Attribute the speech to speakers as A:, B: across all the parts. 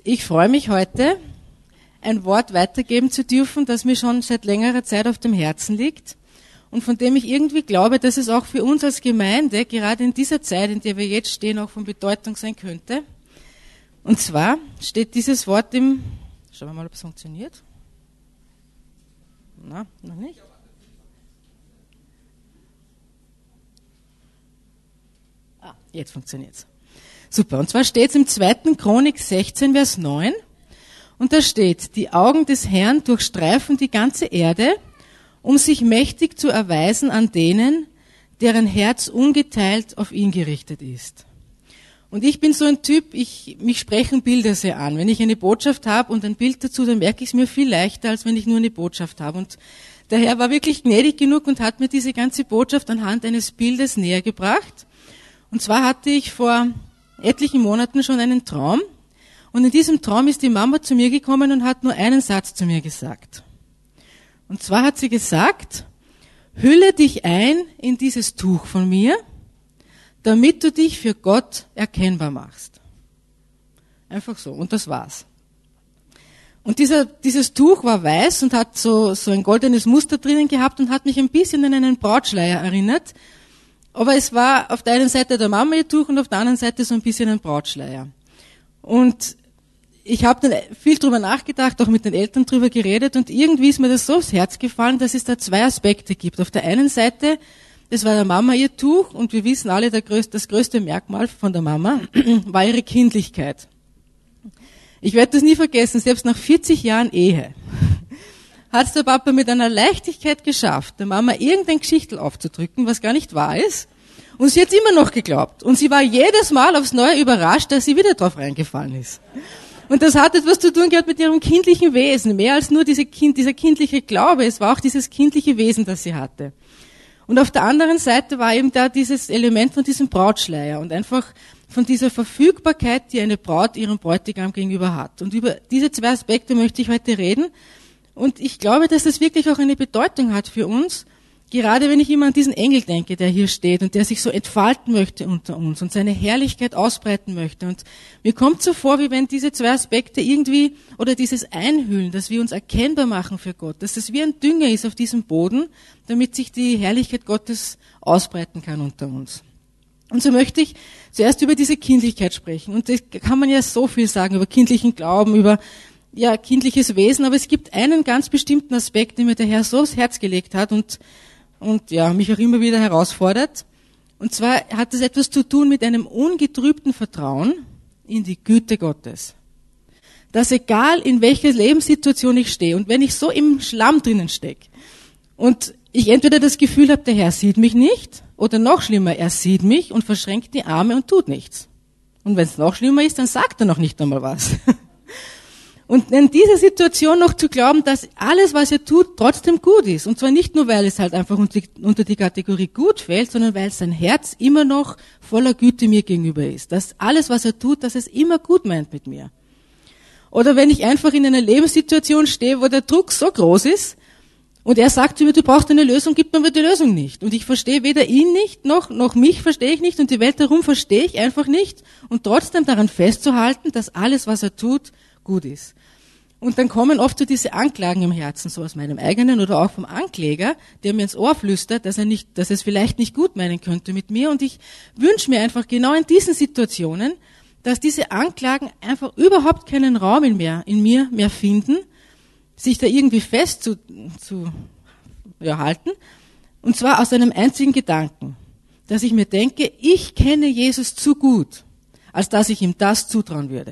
A: Ich freue mich heute, ein Wort weitergeben zu dürfen, das mir schon seit längerer Zeit auf dem Herzen liegt und von dem ich irgendwie glaube, dass es auch für uns als Gemeinde, gerade in dieser Zeit, in der wir jetzt stehen, auch von Bedeutung sein könnte. Und zwar steht dieses Wort im, schauen wir mal, ob es funktioniert. Na, noch nicht? Jetzt funktioniert's. Super. Und zwar steht es im 2. Chronik 16, Vers 9. Und da steht, die Augen des Herrn durchstreifen die ganze Erde, um sich mächtig zu erweisen an denen, deren Herz ungeteilt auf ihn gerichtet ist. Und ich bin so ein Typ, mich sprechen Bilder sehr an. Wenn ich eine Botschaft habe und ein Bild dazu, dann merke ich es mir viel leichter, als wenn ich nur eine Botschaft habe. Und der Herr war wirklich gnädig genug und hat mir diese ganze Botschaft anhand eines Bildes näher gebracht. Und zwar hatte ich vor etlichen Monaten schon einen Traum. Und in diesem Traum ist die Mama zu mir gekommen und hat nur einen Satz zu mir gesagt. Und zwar hat sie gesagt, hülle dich ein in dieses Tuch von mir, damit du dich für Gott erkennbar machst. Einfach so. Und das war's. Und dieses Tuch war weiß und hat so ein goldenes Muster drinnen gehabt und hat mich ein bisschen an einen Brautschleier erinnert. Aber es war auf der einen Seite der Mama ihr Tuch und auf der anderen Seite so ein bisschen ein Brautschleier. Und ich habe dann viel drüber nachgedacht, auch mit den Eltern drüber geredet und irgendwie ist mir das so aufs Herz gefallen, dass es da zwei Aspekte gibt. Auf der einen Seite, das war der Mama ihr Tuch und wir wissen alle, das größte Merkmal von der Mama war ihre Kindlichkeit. Ich werde das nie vergessen, selbst nach 40 Jahren Ehe hat es der Papa mit einer Leichtigkeit geschafft, der Mama irgendein Geschichtel aufzudrücken, was gar nicht wahr ist. Und sie hat es immer noch geglaubt. Und sie war jedes Mal aufs Neue überrascht, dass sie wieder drauf reingefallen ist. Und das hat etwas zu tun gehabt mit ihrem kindlichen Wesen. Mehr als nur dieser kindliche Glaube. Es war auch dieses kindliche Wesen, das sie hatte. Und auf der anderen Seite war eben da dieses Element von diesem Brautschleier und einfach von dieser Verfügbarkeit, die eine Braut ihrem Bräutigam gegenüber hat. Und über diese zwei Aspekte möchte ich heute reden. Und ich glaube, dass das wirklich auch eine Bedeutung hat für uns, gerade wenn ich immer an diesen Engel denke, der hier steht und der sich so entfalten möchte unter uns und seine Herrlichkeit ausbreiten möchte. Und mir kommt so vor, wie wenn diese zwei Aspekte irgendwie, oder dieses Einhüllen, dass wir uns erkennbar machen für Gott, dass das wie ein Dünger ist auf diesem Boden, damit sich die Herrlichkeit Gottes ausbreiten kann unter uns. Und so möchte ich zuerst über diese Kindlichkeit sprechen. Und da kann man ja so viel sagen über kindlichen Glauben, über kindliches Wesen, aber es gibt einen ganz bestimmten Aspekt, den mir der Herr so aufs Herz gelegt hat und mich auch immer wieder herausfordert. Und zwar hat es etwas zu tun mit einem ungetrübten Vertrauen in die Güte Gottes. Dass egal in welcher Lebenssituation ich stehe und wenn ich so im Schlamm drinnen stecke und ich entweder das Gefühl habe, der Herr sieht mich nicht oder noch schlimmer, er sieht mich und verschränkt die Arme und tut nichts. Und wenn es noch schlimmer ist, dann sagt er noch nicht einmal was. Und in dieser Situation noch zu glauben, dass alles, was er tut, trotzdem gut ist. Und zwar nicht nur, weil es halt einfach unter die Kategorie gut fällt, sondern weil sein Herz immer noch voller Güte mir gegenüber ist. Dass alles, was er tut, dass es immer gut meint mit mir. Oder wenn ich einfach in einer Lebenssituation stehe, wo der Druck so groß ist und er sagt zu mir, du brauchst eine Lösung, gibt mir die Lösung nicht. Und ich verstehe weder ihn nicht, noch mich verstehe ich nicht und die Welt darum verstehe ich einfach nicht. Und trotzdem daran festzuhalten, dass alles, was er tut, gut ist. Und dann kommen oft so diese Anklagen im Herzen, so aus meinem eigenen oder auch vom Ankläger, der mir ins Ohr flüstert, dass es vielleicht nicht gut meinen könnte mit mir. Und ich wünsche mir einfach genau in diesen Situationen, dass diese Anklagen einfach überhaupt keinen Raum in mir mehr finden, sich da irgendwie fest zu halten. Und zwar aus einem einzigen Gedanken, dass ich mir denke, ich kenne Jesus zu gut, als dass ich ihm das zutrauen würde.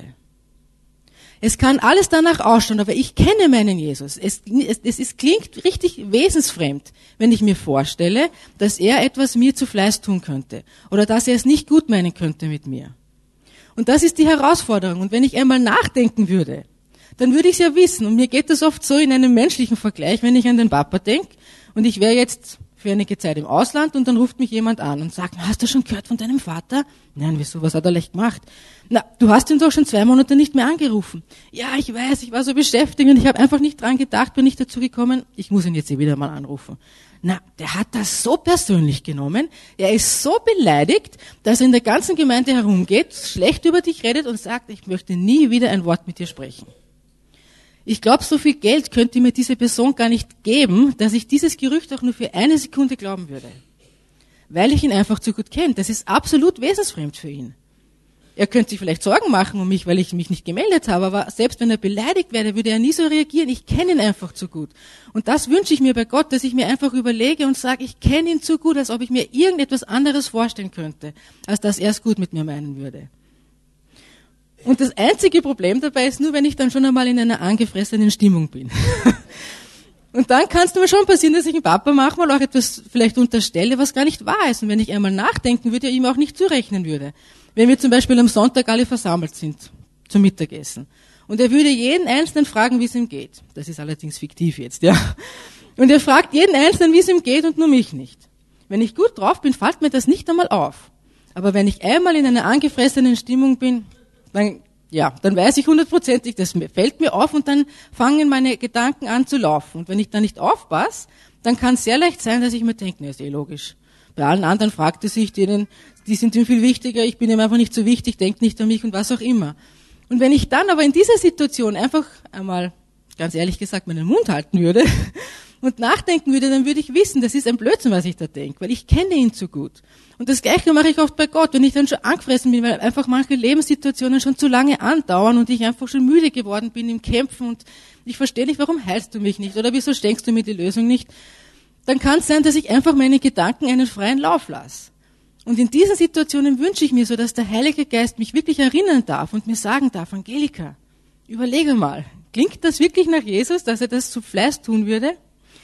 A: Es kann alles danach ausschauen, aber ich kenne meinen Jesus. Es klingt richtig wesensfremd, wenn ich mir vorstelle, dass er etwas mir zu Fleiß tun könnte oder dass er es nicht gut meinen könnte mit mir. Und das ist die Herausforderung. Und wenn ich einmal nachdenken würde, dann würde ich es ja wissen. Und mir geht das oft so in einem menschlichen Vergleich, wenn ich an den Papa denke und ich wäre jetzt für einige Zeit im Ausland und dann ruft mich jemand an und sagt, hast du schon gehört von deinem Vater? Nein, wieso, was hat er leicht gemacht? Na, du hast ihn doch schon 2 Monate nicht mehr angerufen. Ja, ich weiß, ich war so beschäftigt und ich habe einfach nicht dran gedacht, bin nicht dazu gekommen, ich muss ihn jetzt wieder mal anrufen. Na, der hat das so persönlich genommen, er ist so beleidigt, dass er in der ganzen Gemeinde herumgeht, schlecht über dich redet und sagt, ich möchte nie wieder ein Wort mit dir sprechen. Ich glaube, so viel Geld könnte mir diese Person gar nicht geben, dass ich dieses Gerücht auch nur für eine Sekunde glauben würde. Weil ich ihn einfach zu gut kenne. Das ist absolut wesensfremd für ihn. Er könnte sich vielleicht Sorgen machen um mich, weil ich mich nicht gemeldet habe, aber selbst wenn er beleidigt wäre, würde er nie so reagieren. Ich kenne ihn einfach zu gut. Und das wünsche ich mir bei Gott, dass ich mir einfach überlege und sage, ich kenne ihn zu gut, als ob ich mir irgendetwas anderes vorstellen könnte, als dass er es gut mit mir meinen würde. Und das einzige Problem dabei ist nur, wenn ich dann schon einmal in einer angefressenen Stimmung bin. Und dann kann es mir schon passieren, dass ich dem Papa manchmal auch etwas vielleicht unterstelle, was gar nicht wahr ist. Und wenn ich einmal nachdenken würde, ihm auch nicht zurechnen würde. Wenn wir zum Beispiel am Sonntag alle versammelt sind zum Mittagessen. Und er würde jeden Einzelnen fragen, wie es ihm geht. Das ist allerdings fiktiv jetzt, ja. Und er fragt jeden Einzelnen, wie es ihm geht und nur mich nicht. Wenn ich gut drauf bin, fällt mir das nicht einmal auf. Aber wenn ich einmal in einer angefressenen Stimmung bin, dann weiß ich 100%, das fällt mir auf und dann fangen meine Gedanken an zu laufen. Und wenn ich da nicht aufpasse, dann kann es sehr leicht sein, dass ich mir denke, ist logisch. Bei allen anderen fragt er sich, die sind ihm viel wichtiger, ich bin ihm einfach nicht so wichtig, denkt nicht an mich und was auch immer. Und wenn ich dann aber in dieser Situation einfach einmal, ganz ehrlich gesagt, meinen Mund halten würde und nachdenken würde, dann würde ich wissen, das ist ein Blödsinn, was ich da denke, weil ich kenne ihn zu gut. Und das Gleiche mache ich oft bei Gott, wenn ich dann schon angefressen bin, weil einfach manche Lebenssituationen schon zu lange andauern und ich einfach schon müde geworden bin im Kämpfen und ich verstehe nicht, warum heilst du mich nicht oder wieso schenkst du mir die Lösung nicht, dann kann es sein, dass ich einfach meine Gedanken einen freien Lauf lasse. Und in diesen Situationen wünsche ich mir so, dass der Heilige Geist mich wirklich erinnern darf und mir sagen darf, Angelika, überlege mal, klingt das wirklich nach Jesus, dass er das zu Fleiß tun würde?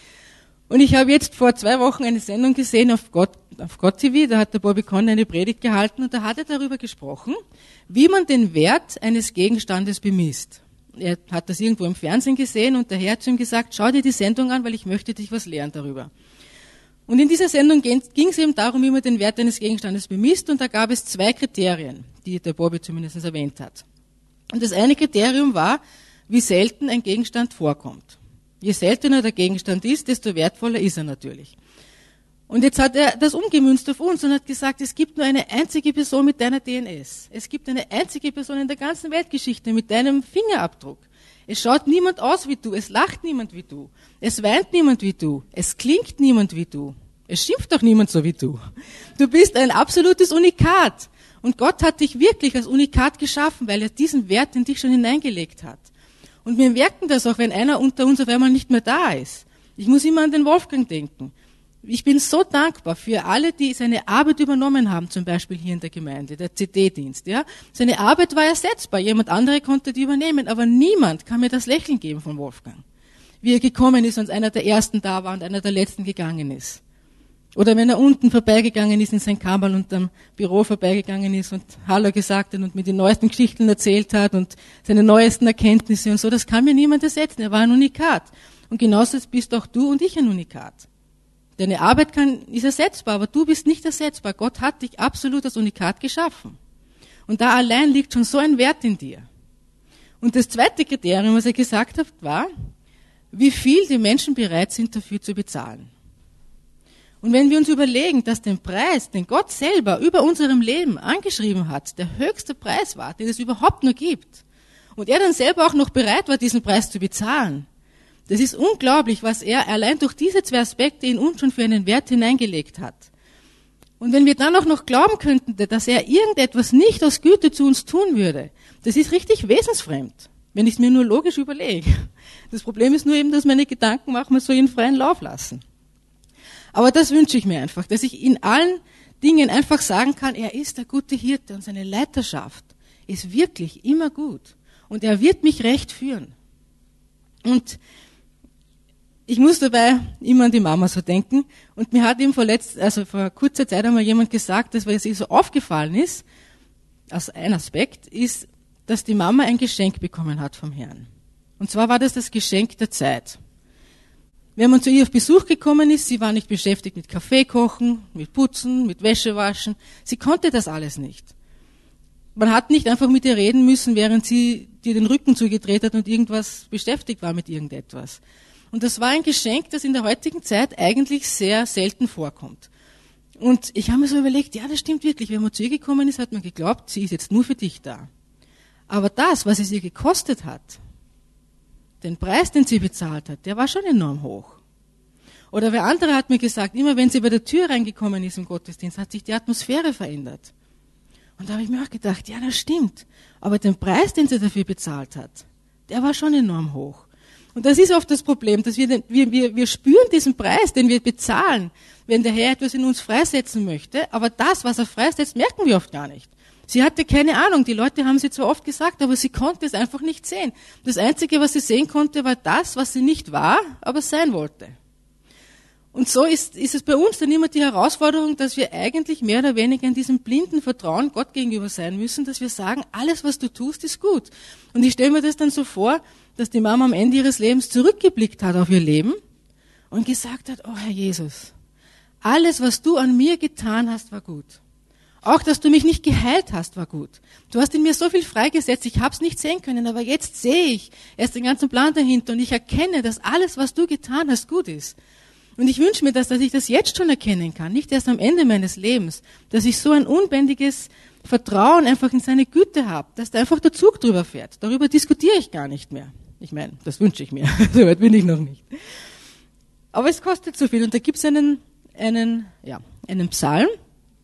A: Und ich habe jetzt vor 2 Wochen eine Sendung gesehen auf Gott TV, da hat der Bobby Conner eine Predigt gehalten und da hat er darüber gesprochen, wie man den Wert eines Gegenstandes bemisst. Er hat das irgendwo im Fernsehen gesehen und der Herr hat zu ihm gesagt, schau dir die Sendung an, weil ich möchte dich was lernen darüber. Und in dieser Sendung ging es eben darum, wie man den Wert eines Gegenstandes bemisst und da gab es 2 Kriterien, die der Bobby zumindest erwähnt hat. Und das eine Kriterium war, wie selten ein Gegenstand vorkommt. Je seltener der Gegenstand ist, desto wertvoller ist er natürlich. Und jetzt hat er das umgemünzt auf uns und hat gesagt, es gibt nur eine einzige Person mit deiner DNS. Es gibt eine einzige Person in der ganzen Weltgeschichte mit deinem Fingerabdruck. Es schaut niemand aus wie du, es lacht niemand wie du, es weint niemand wie du, es klingt niemand wie du, es schimpft auch niemand so wie du. Du bist ein absolutes Unikat. Und Gott hat dich wirklich als Unikat geschaffen, weil er diesen Wert in dich schon hineingelegt hat. Und wir merken das auch, wenn einer unter uns auf einmal nicht mehr da ist. Ich muss immer an den Wolfgang denken. Ich bin so dankbar für alle, die seine Arbeit übernommen haben, zum Beispiel hier in der Gemeinde, der CD-Dienst. Ja? Seine Arbeit war ersetzbar, jemand andere konnte die übernehmen, aber niemand kann mir das Lächeln geben von Wolfgang. Wie er gekommen ist und einer der Ersten da war und einer der Letzten gegangen ist. Oder wenn er unten vorbeigegangen ist in sein Kammerl und am Büro vorbeigegangen ist und Hallo gesagt hat und mir die neuesten Geschichten erzählt hat und seine neuesten Erkenntnisse und so, das kann mir niemand ersetzen. Er war ein Unikat. Und genauso bist auch du und ich ein Unikat. Deine Arbeit ist ersetzbar, aber du bist nicht ersetzbar. Gott hat dich absolut als Unikat geschaffen. Und da allein liegt schon so ein Wert in dir. Und das zweite Kriterium, was er gesagt hat, war, wie viel die Menschen bereit sind, dafür zu bezahlen. Und wenn wir uns überlegen, dass den Preis, den Gott selber über unserem Leben angeschrieben hat, der höchste Preis war, den es überhaupt nur gibt, und er dann selber auch noch bereit war, diesen Preis zu bezahlen, das ist unglaublich, was er allein durch diese 2 Aspekte in uns schon für einen Wert hineingelegt hat. Und wenn wir dann auch noch glauben könnten, dass er irgendetwas nicht aus Güte zu uns tun würde, das ist richtig wesensfremd, wenn ich es mir nur logisch überlege. Das Problem ist nur eben, dass meine Gedanken manchmal so in freien Lauf lassen. Aber das wünsche ich mir einfach, dass ich in allen Dingen einfach sagen kann, er ist der gute Hirte und seine Leiterschaft ist wirklich immer gut. Und er wird mich recht führen. Und ich muss dabei immer an die Mama so denken. Und mir hat eben vor kurzer Zeit einmal jemand gesagt, dass was ihr so aufgefallen ist, als ein Aspekt, ist, dass die Mama ein Geschenk bekommen hat vom Herrn. Und zwar war das Geschenk der Zeit. Wenn man zu ihr auf Besuch gekommen ist, sie war nicht beschäftigt mit Kaffee kochen, mit Putzen, mit Wäsche waschen. Sie konnte das alles nicht. Man hat nicht einfach mit ihr reden müssen, während sie dir den Rücken zugedreht hat und irgendwas beschäftigt war mit irgendetwas. Und das war ein Geschenk, das in der heutigen Zeit eigentlich sehr selten vorkommt. Und ich habe mir so überlegt, ja, das stimmt wirklich. Wenn man zu ihr gekommen ist, hat man geglaubt, sie ist jetzt nur für dich da. Aber das, was es ihr gekostet hat, den Preis, den sie bezahlt hat, der war schon enorm hoch. Oder wer andere hat mir gesagt, immer wenn sie bei der Tür reingekommen ist im Gottesdienst, hat sich die Atmosphäre verändert. Und da habe ich mir auch gedacht, ja, das stimmt. Aber den Preis, den sie dafür bezahlt hat, der war schon enorm hoch. Und das ist oft das Problem, dass wir spüren diesen Preis, den wir bezahlen, wenn der Herr etwas in uns freisetzen möchte. Aber das, was er freisetzt, merken wir oft gar nicht. Sie hatte keine Ahnung, die Leute haben sie zwar oft gesagt, aber sie konnte es einfach nicht sehen. Das Einzige, was sie sehen konnte, war das, was sie nicht war, aber sein wollte. Und so ist es bei uns dann immer die Herausforderung, dass wir eigentlich mehr oder weniger in diesem blinden Vertrauen Gott gegenüber sein müssen, dass wir sagen, alles, was du tust, ist gut. Und ich stelle mir das dann so vor, dass die Mama am Ende ihres Lebens zurückgeblickt hat auf ihr Leben und gesagt hat, oh Herr Jesus, alles, was du an mir getan hast, war gut. Auch, dass du mich nicht geheilt hast, war gut. Du hast in mir so viel freigesetzt, ich habe es nicht sehen können, aber jetzt sehe ich erst den ganzen Plan dahinter und ich erkenne, dass alles, was du getan hast, gut ist. Und ich wünsche mir, dass ich das jetzt schon erkennen kann, nicht erst am Ende meines Lebens, dass ich so ein unbändiges Vertrauen einfach in seine Güte habe, dass da einfach der Zug drüber fährt. Darüber diskutiere ich gar nicht mehr. Ich meine, das wünsche ich mir, so weit bin ich noch nicht. Aber es kostet so viel und da gibt es einen Psalm,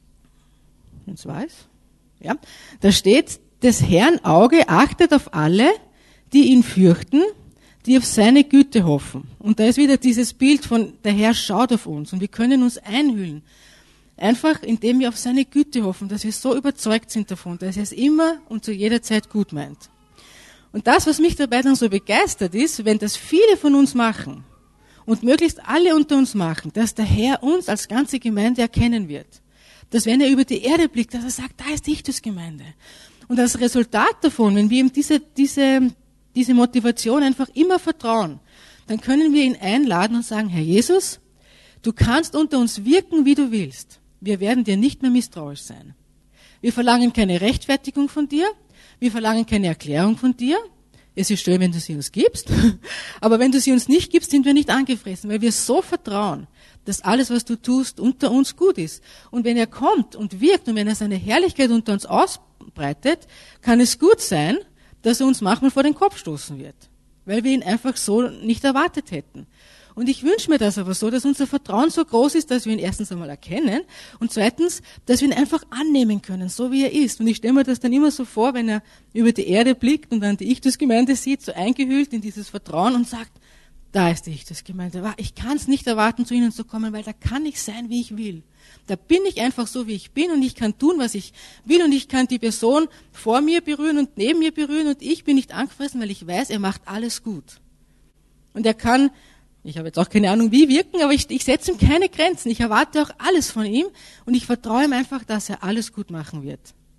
A: ins Weiß. Ja, da steht, des Herrn Auge achtet auf alle, die ihn fürchten, die auf seine Güte hoffen. Und da ist wieder dieses Bild von, der Herr schaut auf uns und wir können uns einhüllen. Einfach, indem wir auf seine Güte hoffen, dass wir so überzeugt sind davon, dass er es immer und zu jeder Zeit gut meint. Und das, was mich dabei dann so begeistert ist, wenn das viele von uns machen und möglichst alle unter uns machen, dass der Herr uns als ganze Gemeinde erkennen wird. Dass wenn er über die Erde blickt, dass er sagt, da ist die Ichtus-Gemeinde. Und als Resultat davon, wenn wir ihm diese Motivation einfach immer vertrauen, dann können wir ihn einladen und sagen, Herr Jesus, du kannst unter uns wirken, wie du willst. Wir werden dir nicht mehr misstrauisch sein. Wir verlangen keine Rechtfertigung von dir. Wir verlangen keine Erklärung von dir. Es ist schön, wenn du sie uns gibst. Aber wenn du sie uns nicht gibst, sind wir nicht angefressen, weil wir so vertrauen, dass alles, was du tust, unter uns gut ist. Und wenn er kommt und wirkt und wenn er seine Herrlichkeit unter uns ausbreitet, kann es gut sein, dass er uns manchmal vor den Kopf stoßen wird, weil wir ihn einfach so nicht erwartet hätten. Und ich wünsche mir das aber so, dass unser Vertrauen so groß ist, dass wir ihn erstens einmal erkennen und zweitens, dass wir ihn einfach annehmen können, so wie er ist. Und ich stelle mir das dann immer so vor, wenn er über die Erde blickt und dann die Ichtus-Gemeinde sieht, so eingehüllt in dieses Vertrauen und sagt, da ist die Ichtus-Gemeinde. Ich kann es nicht erwarten, zu ihnen zu kommen, weil da kann ich sein, wie ich will. Da bin ich einfach so, wie ich bin und ich kann tun, was ich will und ich kann die Person vor mir berühren und neben mir berühren und ich bin nicht angefressen, weil ich weiß, er macht alles gut. Und er kann, ich habe jetzt auch keine Ahnung wie wirken, aber ich setze ihm keine Grenzen. Ich erwarte auch alles von ihm und ich vertraue ihm einfach, dass er alles gut machen wird.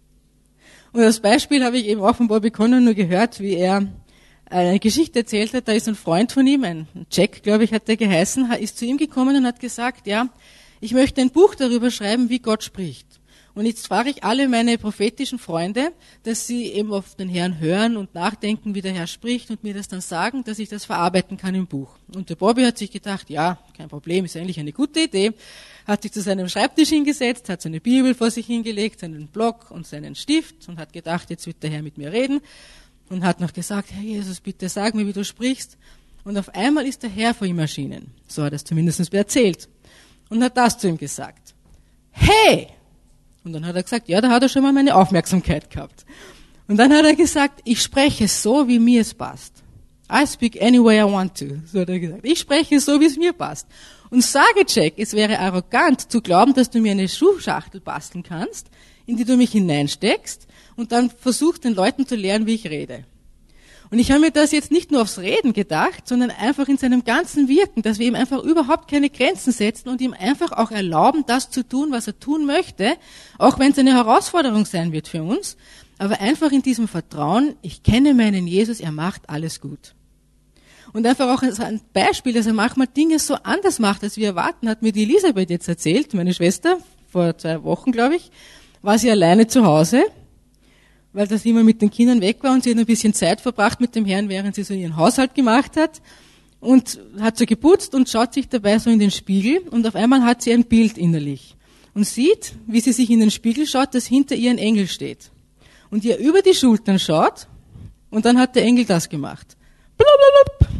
A: Und als Beispiel habe ich eben auch von Bobby Conner nur gehört, wie er eine Geschichte erzählt hat. Da ist ein Freund von ihm, ein Jack, glaube ich, hat der geheißen, ist zu ihm gekommen und hat gesagt, ja, ich möchte ein Buch darüber schreiben, wie Gott spricht. Und jetzt frage ich alle meine prophetischen Freunde, dass sie eben auf den Herrn hören und nachdenken, wie der Herr spricht und mir das dann sagen, dass ich das verarbeiten kann im Buch. Und der Bobby hat sich gedacht, ja, kein Problem, ist eigentlich eine gute Idee, hat sich zu seinem Schreibtisch hingesetzt, hat seine Bibel vor sich hingelegt, seinen Block und seinen Stift und hat gedacht, jetzt wird der Herr mit mir reden und hat noch gesagt, Herr Jesus, bitte sag mir, wie du sprichst. Und auf einmal ist der Herr vor ihm erschienen. So hat er es zumindest erzählt. Und hat das zu ihm gesagt. Hey! Und dann hat er gesagt, ja, da hat er schon mal meine Aufmerksamkeit gehabt. Und dann hat er gesagt, ich spreche so, wie mir es passt. I speak any way I want to. So hat er gesagt. Ich spreche so, wie es mir passt. Und sage, Jack, es wäre arrogant zu glauben, dass du mir eine Schuhschachtel basteln kannst, in die du mich hineinsteckst und dann versuchst, den Leuten zu lehren, wie ich rede. Und ich habe mir das jetzt nicht nur aufs Reden gedacht, sondern einfach in seinem ganzen Wirken, dass wir ihm einfach überhaupt keine Grenzen setzen und ihm einfach auch erlauben, das zu tun, was er tun möchte, auch wenn es eine Herausforderung sein wird für uns, aber einfach in diesem Vertrauen, ich kenne meinen Jesus, er macht alles gut. Und einfach auch ein Beispiel, dass er manchmal Dinge so anders macht, als wir erwarten, hat mir die Elisabeth jetzt erzählt, meine Schwester, vor 2 Wochen, glaube ich, war sie alleine zu Hause, weil das immer mit den Kindern weg war und sie hat ein bisschen Zeit verbracht mit dem Herrn, während sie so ihren Haushalt gemacht hat und hat so geputzt und schaut sich dabei so in den Spiegel und auf einmal hat sie ein Bild innerlich und sieht, wie sie sich in den Spiegel schaut, dass hinter ihr ein Engel steht und ihr über die Schultern schaut und dann hat der Engel das gemacht. Blablabla.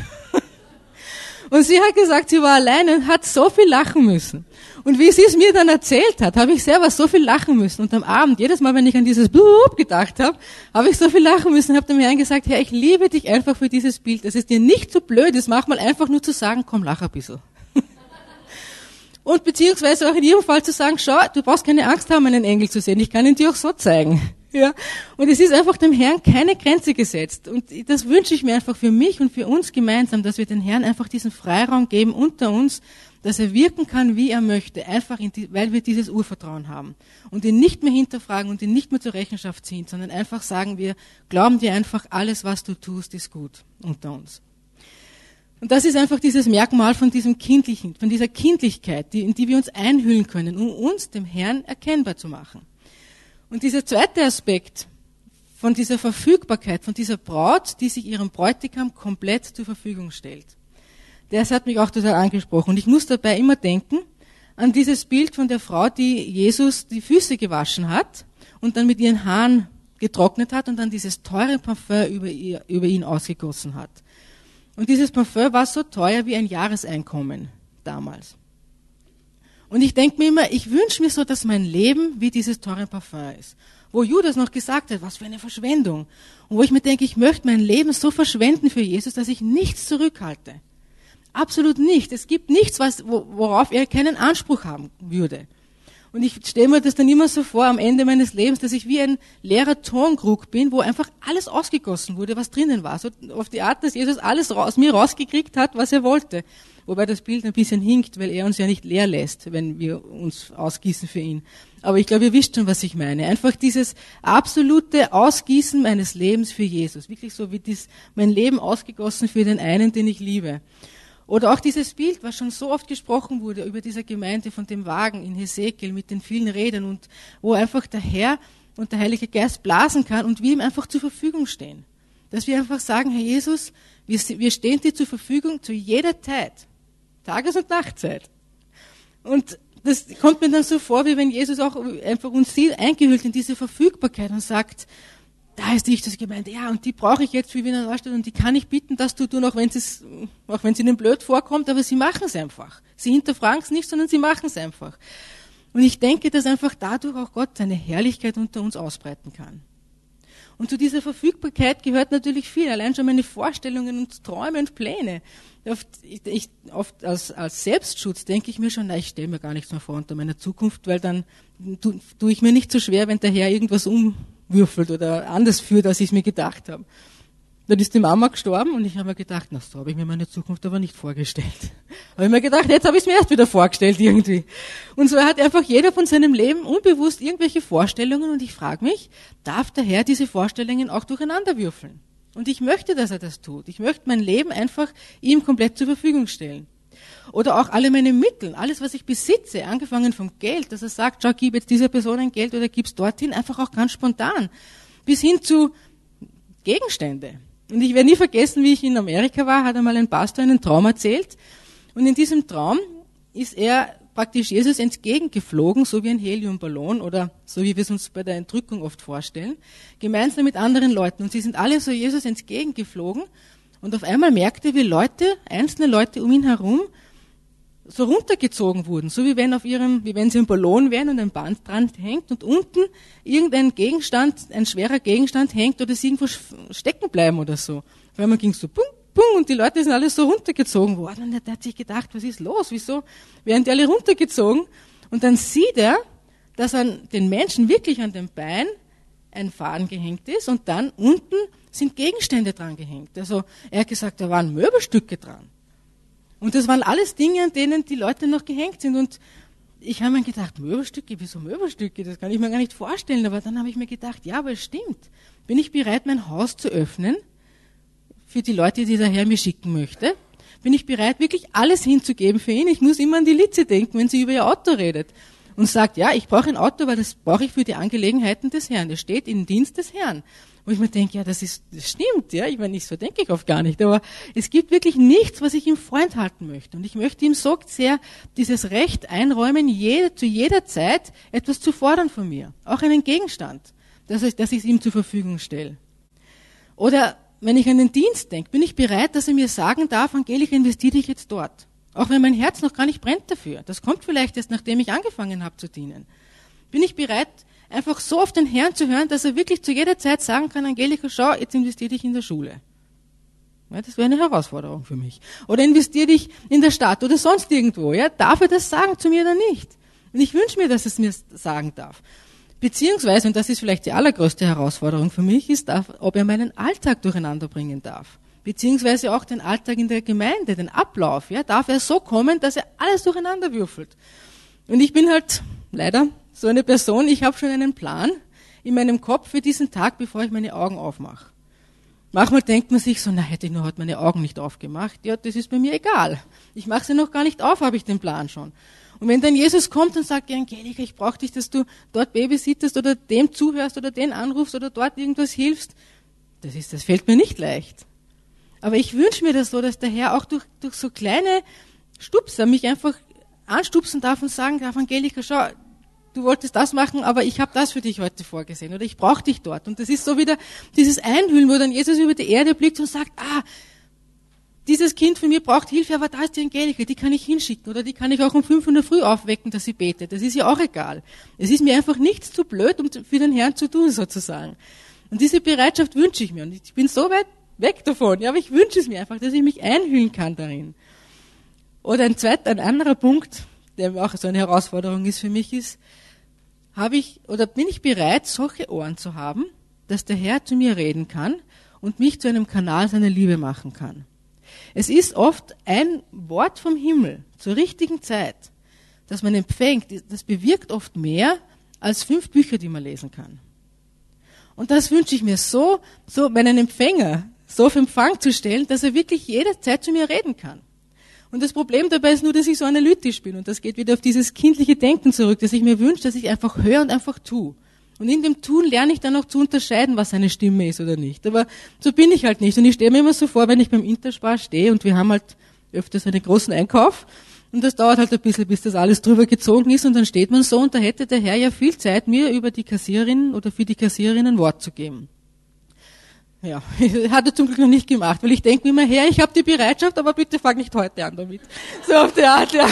A: Und sie hat gesagt, sie war alleine und hat so viel lachen müssen. Und wie sie es mir dann erzählt hat, habe ich selber so viel lachen müssen. Und am Abend, jedes Mal, wenn ich an dieses Blub gedacht habe, habe ich so viel lachen müssen und habe dem Herrn gesagt, Herr, ich liebe dich einfach für dieses Bild, dass es dir nicht so blöd ist, manchmal einfach nur zu sagen, komm, lach ein bisschen. Und beziehungsweise auch in ihrem Fall zu sagen, schau, du brauchst keine Angst haben, einen Engel zu sehen, ich kann ihn dir auch so zeigen. Ja, und es ist einfach dem Herrn keine Grenze gesetzt. Und das wünsche ich mir einfach für mich und für uns gemeinsam, dass wir den Herrn einfach diesen Freiraum geben unter uns, dass er wirken kann, wie er möchte, einfach weil wir dieses Urvertrauen haben. Und ihn nicht mehr hinterfragen und ihn nicht mehr zur Rechenschaft ziehen, sondern einfach sagen, wir glauben dir einfach, alles, was du tust, ist gut unter uns. Und das ist einfach dieses Merkmal von diesem Kindlichen, von dieser Kindlichkeit, in die wir uns einhüllen können, um uns dem Herrn erkennbar zu machen. Und dieser zweite Aspekt von dieser Verfügbarkeit, von dieser Braut, die sich ihrem Bräutigam komplett zur Verfügung stellt, das hat mich auch total angesprochen. Und ich muss dabei immer denken an dieses Bild von der Frau, die Jesus die Füße gewaschen hat und dann mit ihren Haaren getrocknet hat und dann dieses teure Parfüm über ihn ausgegossen hat. Und dieses Parfüm war so teuer wie ein Jahreseinkommen damals. Und ich denke mir immer, ich wünsche mir so, dass mein Leben wie dieses teure Parfüm ist. Wo Judas noch gesagt hat, was für eine Verschwendung. Und wo ich mir denke, ich möchte mein Leben so verschwenden für Jesus, dass ich nichts zurückhalte. Absolut nicht. Es gibt nichts, worauf er keinen Anspruch haben würde. Und ich stelle mir das dann immer so vor, am Ende meines Lebens, dass ich wie ein leerer Tonkrug bin, wo einfach alles ausgegossen wurde, was drinnen war. So auf die Art, dass Jesus alles aus mir rausgekriegt hat, was er wollte. Wobei das Bild ein bisschen hinkt, weil er uns ja nicht leer lässt, wenn wir uns ausgießen für ihn. Aber ich glaube, ihr wisst schon, was ich meine. Einfach dieses absolute Ausgießen meines Lebens für Jesus. Wirklich so wie mein Leben ausgegossen für den einen, den ich liebe. Oder auch dieses Bild, was schon so oft gesprochen wurde über diese Gemeinde von dem Wagen in Hesekiel mit den vielen Rädern und wo einfach der Herr und der Heilige Geist blasen kann und wir ihm einfach zur Verfügung stehen. Dass wir einfach sagen, Herr Jesus, wir stehen dir zur Verfügung zu jeder Zeit. Tages- und Nachtzeit. Und das kommt mir dann so vor, wie wenn Jesus auch einfach uns sieht, eingehüllt in diese Verfügbarkeit und sagt, da ist die Gemeinde, ja, und die brauche ich jetzt für Wiener Neustadt und die kann ich bitten, dass du tun, auch wenn es ihnen blöd vorkommt, aber sie machen es einfach. Sie hinterfragen es nicht, sondern sie machen es einfach. Und ich denke, dass einfach dadurch auch Gott seine Herrlichkeit unter uns ausbreiten kann. Und zu dieser Verfügbarkeit gehört natürlich viel, allein schon meine Vorstellungen und Träume und Pläne. Oft als Selbstschutz denke ich mir schon, ich stelle mir gar nichts mehr vor unter meiner Zukunft, weil dann tue ich mir nicht so schwer, wenn der Herr irgendwas umwürfelt oder anders führt, als ich es mir gedacht habe. Dann ist die Mama gestorben und ich habe mir gedacht, so habe ich mir meine Zukunft aber nicht vorgestellt. Habe ich mir gedacht, jetzt habe ich es mir erst wieder vorgestellt irgendwie. Und so hat einfach jeder von seinem Leben unbewusst irgendwelche Vorstellungen und ich frage mich, darf der Herr diese Vorstellungen auch durcheinander würfeln? Und ich möchte, dass er das tut. Ich möchte mein Leben einfach ihm komplett zur Verfügung stellen. Oder auch alle meine Mittel, alles, was ich besitze, angefangen vom Geld, dass er sagt, schau, gib jetzt dieser Person ein Geld oder gib's dorthin, einfach auch ganz spontan. Bis hin zu Gegenstände. Und ich werde nie vergessen, wie ich in Amerika war, hat einmal ein Pastor einen Traum erzählt. Und in diesem Traum ist er praktisch Jesus entgegengeflogen, so wie ein Heliumballon oder so wie wir es uns bei der Entrückung oft vorstellen, gemeinsam mit anderen Leuten. Und sie sind alle so Jesus entgegengeflogen. Und auf einmal merkte er, wie einzelne Leute um ihn herum so runtergezogen wurden, so wie wenn sie ein Ballon wären und ein Band dran hängt und unten irgendein Gegenstand, ein schwerer Gegenstand hängt oder sie irgendwo stecken bleiben oder so. Auf einmal ging es so, pum, pum, und die Leute sind alle so runtergezogen worden und der hat sich gedacht, was ist los, wieso werden die alle runtergezogen? Und dann sieht er, dass an den Menschen wirklich an dem Bein ein Faden gehängt ist und dann unten sind Gegenstände dran gehängt. Also er hat gesagt, da waren Möbelstücke dran. Und das waren alles Dinge, an denen die Leute noch gehängt sind. Und ich habe mir gedacht, Möbelstücke, wieso Möbelstücke? Das kann ich mir gar nicht vorstellen. Aber dann habe ich mir gedacht, ja, aber es stimmt. Bin ich bereit, mein Haus zu öffnen für die Leute, die der Herr mir schicken möchte? Bin ich bereit, wirklich alles hinzugeben für ihn? Ich muss immer an die Litze denken, wenn sie über ihr Auto redet. Und sagt, ja, ich brauche ein Auto, weil das brauche ich für die Angelegenheiten des Herrn. Das steht im Dienst des Herrn. Wo ich mir denke, ja, das stimmt, ja. Ich meine, nicht so denke ich oft gar nicht. Aber es gibt wirklich nichts, was ich ihm vorenthalten möchte. Und ich möchte ihm so sehr dieses Recht einräumen, zu jeder Zeit etwas zu fordern von mir. Auch einen Gegenstand, dass ich ihm zur Verfügung stelle. Oder wenn ich an den Dienst denke, bin ich bereit, dass er mir sagen darf, Angelika, investiere dich jetzt dort. Auch wenn mein Herz noch gar nicht brennt dafür. Das kommt vielleicht erst, nachdem ich angefangen habe zu dienen. Bin ich bereit, einfach so auf den Herrn zu hören, dass er wirklich zu jeder Zeit sagen kann, Angelika, schau, jetzt investiere dich in der Schule. Ja, das wäre eine Herausforderung für mich. Oder investiere dich in der Stadt oder sonst irgendwo. Ja, darf er das sagen zu mir oder nicht? Und ich wünsche mir, dass er es mir sagen darf. Beziehungsweise, und das ist vielleicht die allergrößte Herausforderung für mich, ist, ob er meinen Alltag durcheinander bringen darf. Beziehungsweise auch den Alltag in der Gemeinde, den Ablauf. Ja, darf er so kommen, dass er alles durcheinander würfelt. Und ich bin halt leider so eine Person, ich habe schon einen Plan in meinem Kopf für diesen Tag, bevor ich meine Augen aufmache. Manchmal denkt man sich so, na, hätte ich nur heute meine Augen nicht aufgemacht. Ja, das ist bei mir egal. Ich mache sie noch gar nicht auf, habe ich den Plan schon. Und wenn dann Jesus kommt und sagt, ja, Angelika, ich brauche dich, dass du dort babysittest oder dem zuhörst oder den anrufst oder dort irgendwas hilfst, das fällt mir nicht leicht. Aber ich wünsche mir das so, dass der Herr auch durch so kleine Stupser mich einfach anstupsen darf und sagen darf, Angelika, schau, du wolltest das machen, aber ich habe das für dich heute vorgesehen oder ich brauche dich dort. Und das ist so wieder dieses Einhüllen, wo dann Jesus über die Erde blickt und sagt, dieses Kind von mir braucht Hilfe, aber da ist die Angelika, die kann ich hinschicken oder die kann ich auch um 5 in der Früh aufwecken, dass sie betet. Das ist ja auch egal. Es ist mir einfach nichts zu blöd, um für den Herrn zu tun, sozusagen. Und diese Bereitschaft wünsche ich mir. Und ich bin so weit weg davon, ja, aber ich wünsche es mir einfach, dass ich mich einhüllen kann darin. Oder ein anderer Punkt, der auch so eine Herausforderung ist für mich, ist, bin ich bereit, solche Ohren zu haben, dass der Herr zu mir reden kann und mich zu einem Kanal seiner Liebe machen kann. Es ist oft ein Wort vom Himmel zur richtigen Zeit, das man empfängt, das bewirkt oft mehr als 5 Bücher, die man lesen kann. Und das wünsche ich mir so meinen Empfänger so auf Empfang zu stellen, dass er wirklich jederzeit zu mir reden kann. Und das Problem dabei ist nur, dass ich so analytisch bin. Und das geht wieder auf dieses kindliche Denken zurück, dass ich mir wünsche, dass ich einfach höre und einfach tue. Und in dem Tun lerne ich dann auch zu unterscheiden, was eine Stimme ist oder nicht. Aber so bin ich halt nicht. Und ich stelle mir immer so vor, wenn ich beim Interspar stehe und wir haben halt öfters einen großen Einkauf und das dauert halt ein bisschen, bis das alles drüber gezogen ist und dann steht man so und da hätte der Herr ja viel Zeit, mir über die Kassiererin oder für die Kassiererin ein Wort zu geben. Ja, hat er zum Glück noch nicht gemacht, weil ich denke mir immer, Herr, ich habe die Bereitschaft, aber bitte fang nicht heute an damit. So auf die Art, ja.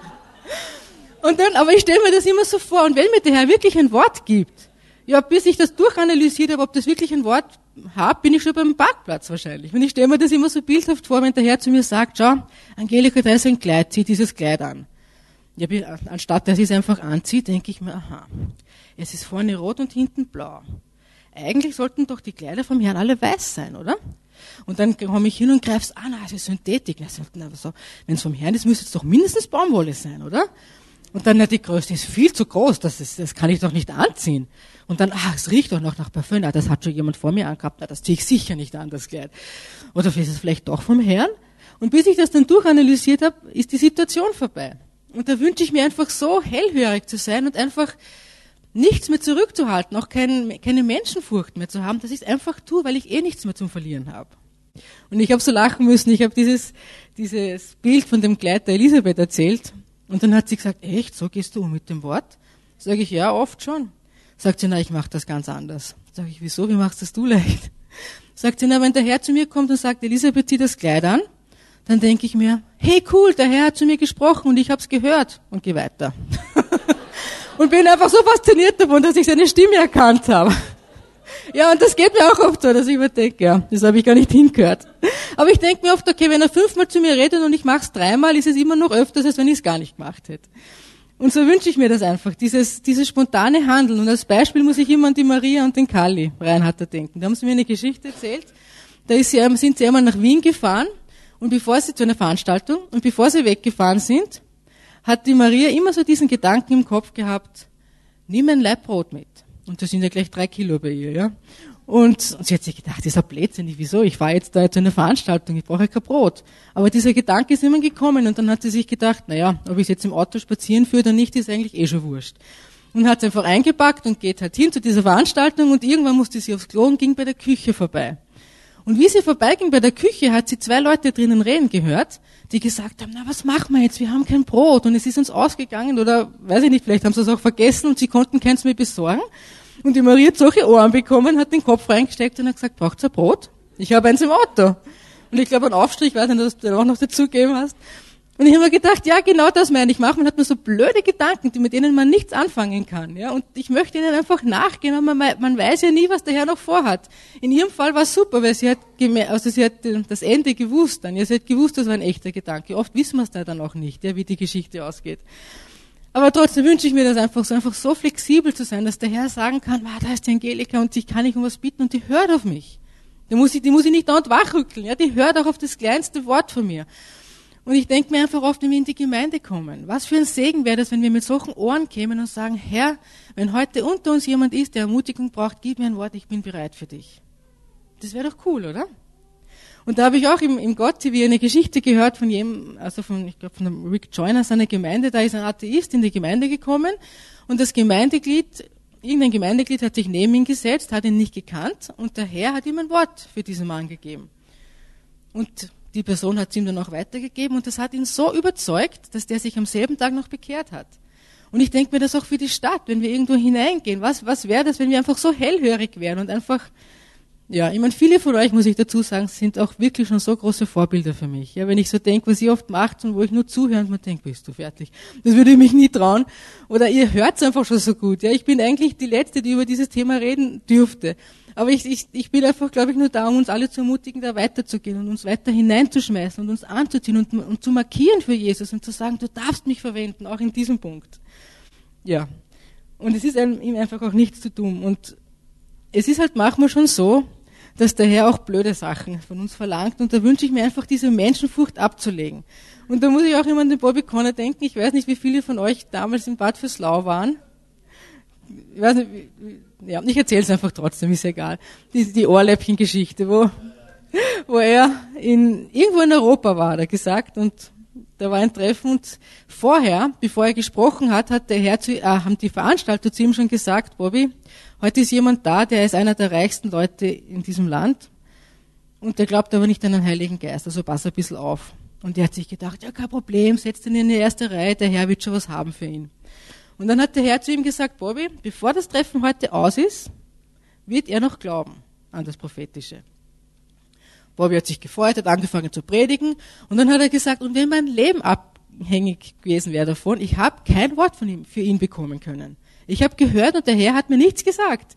A: Und dann, aber ich stelle mir das immer so vor, und wenn mir der Herr wirklich ein Wort gibt, ja, bis ich das durchanalysiert habe, ob das wirklich ein Wort habe, bin ich schon beim Parkplatz wahrscheinlich. Und ich stelle mir das immer so bildhaft vor, wenn der Herr zu mir sagt, schau, Angelika, da ist ein Kleid, zieh dieses Kleid an. Ja, anstatt dass ich es einfach anziehe, denke ich mir, aha, es ist vorne rot und hinten blau. Eigentlich sollten doch die Kleider vom Herrn alle weiß sein, oder? Und dann komme ich hin und greife es an, es ist Synthetik. Wenn es vom Herrn ist, müsste es doch mindestens Baumwolle sein, oder? Und dann, die Größe ist viel zu groß, das kann ich doch nicht anziehen. Und dann, es riecht doch noch nach Parfüm, das hat schon jemand vor mir angehabt, das ziehe ich sicher nicht an, das Kleid. Oder ist es vielleicht doch vom Herrn? Und bis ich das dann durchanalysiert habe, ist die Situation vorbei. Und da wünsche ich mir einfach so hellhörig zu sein und einfach nichts mehr zurückzuhalten, auch keine Menschenfurcht mehr zu haben, dass ich es einfach tue, weil ich nichts mehr zum Verlieren habe. Und ich habe so lachen müssen, ich habe dieses Bild von dem Kleid der Elisabeth erzählt und dann hat sie gesagt, echt, so gehst du um mit dem Wort? Sag ich, ja, oft schon. Sagt sie, na, ich mache das ganz anders. Sag ich, wieso, wie machst das du leicht? Sagt sie, na, wenn der Herr zu mir kommt und sagt, Elisabeth, zieh das Kleid an, dann denke ich mir, hey cool, der Herr hat zu mir gesprochen und ich habe es gehört und gehe weiter. Und bin einfach so fasziniert davon, dass ich seine Stimme erkannt habe. Ja, und das geht mir auch oft so, dass ich mir denke, ja, das habe ich gar nicht hingehört. Aber ich denke mir oft, okay, wenn er 5-mal zu mir redet und ich mache es 3-mal, ist es immer noch öfters, als wenn ich es gar nicht gemacht hätte. Und so wünsche ich mir das einfach, dieses spontane Handeln. Und als Beispiel muss ich immer an die Maria und den Kalli, Reinhardt, denken. Da haben sie mir eine Geschichte erzählt. Da sind sie einmal nach Wien gefahren und bevor sie zu einer Veranstaltung und bevor sie weggefahren sind, hat die Maria immer so diesen Gedanken im Kopf gehabt, nimm ein Laib Brot mit. Und das sind ja gleich 3 Kilo bei ihr, ja. Und sie hat sich gedacht, dieser Blödsinn, wieso? Ich fahre jetzt da zu einer Veranstaltung, ich brauche kein Brot. Aber dieser Gedanke ist immer gekommen und dann hat sie sich gedacht, naja, ob ich es jetzt im Auto spazieren führe oder nicht, ist eigentlich eh schon wurscht. Und hat es einfach eingepackt und geht halt hin zu dieser Veranstaltung und irgendwann musste sie aufs Klo und ging bei der Küche vorbei. Und wie sie vorbeiging bei der Küche, hat sie 2 Leute drinnen reden gehört, die gesagt haben, na, was machen wir jetzt? Wir haben kein Brot und es ist uns ausgegangen oder, weiß ich nicht, vielleicht haben sie es auch vergessen und sie konnten keins mehr besorgen. Und die Marie hat solche Ohren bekommen, hat den Kopf reingesteckt und hat gesagt, braucht's ein Brot? Ich habe eins im Auto. Und ich glaube, einen Aufstrich, weiß nicht, dass du den auch noch dazugegeben hast. Und ich habe mir gedacht, ja, genau das meine ich. Manchmal hat man so blöde Gedanken, mit denen man nichts anfangen kann. Ja? Und ich möchte ihnen einfach nachgehen, aber man weiß ja nie, was der Herr noch vorhat. In ihrem Fall war es super, weil sie hat das Ende gewusst dann. Ja, sie hat gewusst, das war ein echter Gedanke. Oft wissen wir es dann auch nicht, ja, wie die Geschichte ausgeht. Aber trotzdem wünsche ich mir das einfach so flexibel zu sein, dass der Herr sagen kann, da ist die Angelika und ich kann nicht um was bitten und die hört auf mich. Die muss ich nicht dauernd wachrütteln, ja, die hört auch auf das kleinste Wort von mir. Und ich denke mir einfach oft, wenn wir in die Gemeinde kommen, was für ein Segen wäre das, wenn wir mit solchen Ohren kämen und sagen, Herr, wenn heute unter uns jemand ist, der Ermutigung braucht, gib mir ein Wort, ich bin bereit für dich. Das wäre doch cool, oder? Und da habe ich auch im Gott TV eine Geschichte gehört von ich glaube von Rick Joyner, seiner Gemeinde. Da ist ein Atheist in die Gemeinde gekommen und irgendein Gemeindeglied hat sich neben ihn gesetzt, hat ihn nicht gekannt und der Herr hat ihm ein Wort für diesen Mann gegeben. Und die Person hat es ihm dann auch weitergegeben und das hat ihn so überzeugt, dass der sich am selben Tag noch bekehrt hat. Und ich denke mir das auch für die Stadt, wenn wir irgendwo hineingehen. Was wäre das, wenn wir einfach so hellhörig wären und einfach, ja, ich meine, viele von euch, muss ich dazu sagen, sind auch wirklich schon so große Vorbilder für mich. Ja, wenn ich so denke, was ihr oft macht und wo ich nur zuhöre und mir denke, bist du fertig? Das würde ich mich nie trauen. Oder ihr hört's einfach schon so gut. Ja, ich bin eigentlich die Letzte, die über dieses Thema reden dürfte. Aber ich bin einfach, glaube ich, nur da, um uns alle zu ermutigen, da weiterzugehen und uns weiter hineinzuschmeißen und uns anzuziehen und zu markieren für Jesus und zu sagen, du darfst mich verwenden, auch in diesem Punkt. Ja. Und es ist ihm einfach auch nichts zu tun. Und es ist halt manchmal schon so, dass der Herr auch blöde Sachen von uns verlangt und da wünsche ich mir einfach, diese Menschenfurcht abzulegen. Und da muss ich auch immer an den Bobby Conner denken. Ich weiß nicht, wie viele von euch damals in Bad Fürslau waren. Ich weiß nicht, ja, ich erzähle es einfach trotzdem, ist egal. Die Ohrläppchen-Geschichte, wo er irgendwo in Europa war, hat er gesagt, und da war ein Treffen und vorher, bevor er gesprochen hat, haben die Veranstalter zu ihm schon gesagt, Bobby, heute ist jemand da, der ist einer der reichsten Leute in diesem Land und der glaubt aber nicht an den Heiligen Geist, also pass ein bisschen auf. Und er hat sich gedacht, ja, kein Problem, setz ihn in die erste Reihe, der Herr wird schon was haben für ihn. Und dann hat der Herr zu ihm gesagt, Bobby, bevor das Treffen heute aus ist, wird er noch glauben an das Prophetische. Bobby hat sich gefreut, hat angefangen zu predigen und dann hat er gesagt, und wenn mein Leben abhängig gewesen wäre davon, ich habe kein Wort für ihn bekommen können. Ich habe gehört und der Herr hat mir nichts gesagt.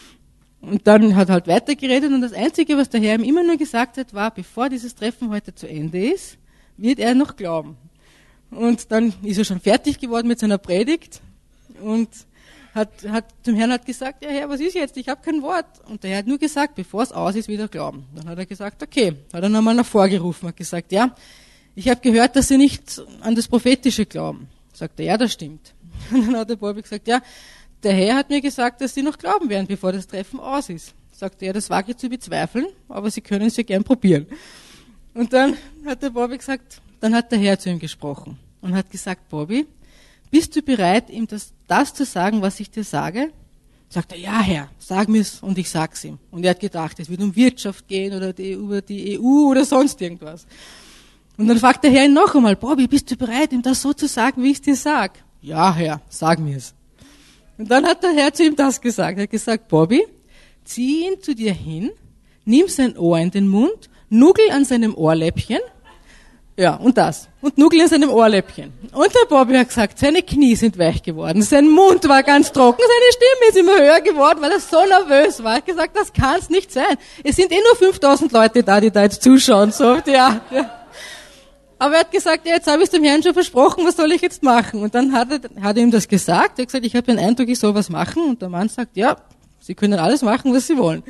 A: Und dann hat er halt weitergeredet und das Einzige, was der Herr ihm immer nur gesagt hat, war, bevor dieses Treffen heute zu Ende ist, wird er noch glauben. Und dann ist er schon fertig geworden mit seiner Predigt und hat zum Herrn gesagt, ja Herr, was ist jetzt? Ich habe kein Wort. Und der Herr hat nur gesagt, bevor es aus ist, wieder glauben. Dann hat er gesagt, okay. Hat er nochmal nach vorgerufen, hat gesagt, ja, ich habe gehört, dass Sie nicht an das Prophetische glauben. Sagt er, ja, das stimmt. Und dann hat der Bobby gesagt, ja, der Herr hat mir gesagt, dass Sie noch glauben werden, bevor das Treffen aus ist. Sagt er, das wage ich zu bezweifeln, aber Sie können es ja gern probieren. Und dann hat der Bobby gesagt, dann hat der Herr zu ihm gesprochen und hat gesagt, Bobby, bist du bereit, ihm das zu sagen, was ich dir sage? Sagt er, ja Herr, sag mir's und ich sag's ihm. Und er hat gedacht, es wird um Wirtschaft gehen oder über die EU oder sonst irgendwas. Und dann fragt der Herr ihn noch einmal, Bobby, bist du bereit, ihm das so zu sagen, wie ich dir sag? Ja Herr, sag mir's. Und dann hat der Herr zu ihm das gesagt. Er hat gesagt, Bobby, zieh ihn zu dir hin, nimm sein Ohr in den Mund, nuggel an seinem Ohrläppchen. Ja, und das. Und nuggel in seinem Ohrläppchen. Und der Bobby hat gesagt, seine Knie sind weich geworden, sein Mund war ganz trocken, seine Stimme ist immer höher geworden, weil er so nervös war. Er hat gesagt, das kann's nicht sein. Es sind nur 5000 Leute da, die da jetzt zuschauen. So, ja. Aber er hat gesagt, ja, jetzt habe ich es dem Herrn schon versprochen, was soll ich jetzt machen? Und dann hat er ihm das gesagt. Er hat gesagt, ich habe den Eindruck, ich soll was machen. Und der Mann sagt, ja, Sie können alles machen, was Sie wollen.